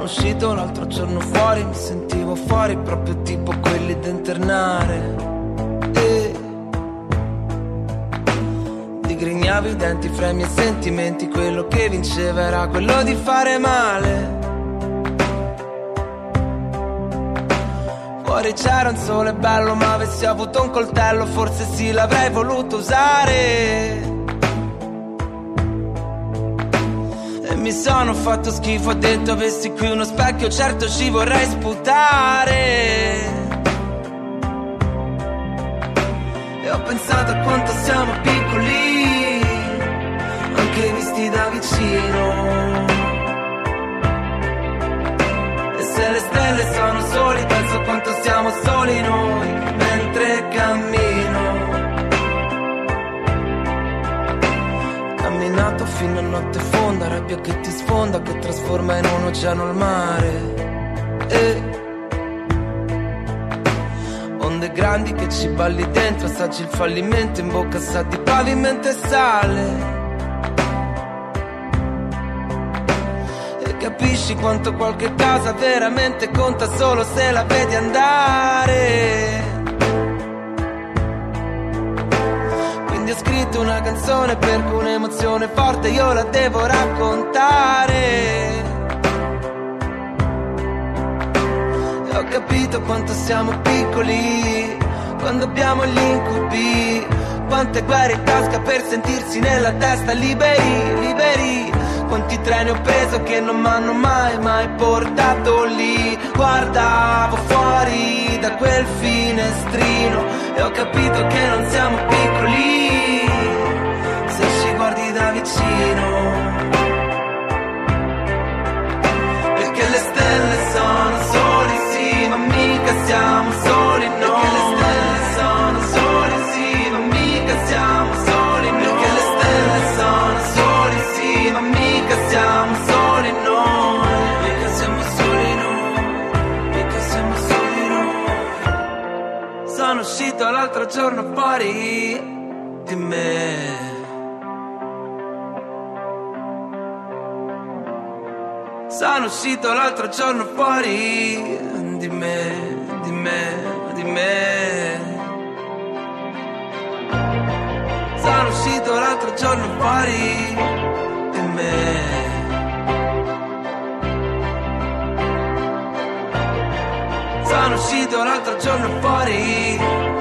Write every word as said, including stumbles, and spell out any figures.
Sono uscito l'altro giorno fuori, mi sentivo fuori proprio tipo quelli da internare. E digrignavi i denti fra i miei sentimenti, quello che vinceva era quello di fare male. Fuori c'era un sole bello, ma avessi avuto un coltello forse sì l'avrei voluto usare. E mi sono fatto schifo, ho detto avessi qui uno specchio certo ci vorrei sputare. E ho pensato a quanto siamo piccoli, anche visti da vicino. E se le stelle sono soli, penso a quanto siamo soli noi mentre cammino. Camminato fino a notte fonda, rabbia che ti sfonda, che trasforma in un oceano il mare. E onde grandi che ci balli dentro, assaggi il fallimento, in bocca sa di pavimento e sale. E capisci quanto qualche cosa veramente conta solo se la vedi andare. Quindi ho scritto una canzone perché un'emozione forte io la devo raccontare. E ho capito quanto siamo piccoli quando abbiamo gli incubi, quante guerre in tasca per sentirsi nella testa liberi, liberi. Quanti treni ho preso che non m'hanno mai, mai portato lì. Guardavo fuori da quel finestrino e ho capito che non siamo piccoli se ci guardi da vicino. Perché le stelle sono soli, sì, ma mica siamo soli noi. Perché le stelle sono soli, sì, ma mica siamo soli noi. Perché le stelle sono soli, sì, ma mica siamo soli noi. Mica siamo soli noi, mica siamo soli noi. Sono uscito l'altro giorno fuori di me. Sono uscito l'altro giorno fuori di me, di me, di me. Sono uscito l'altro giorno fuori di me. Sono uscito l'altro giorno fuori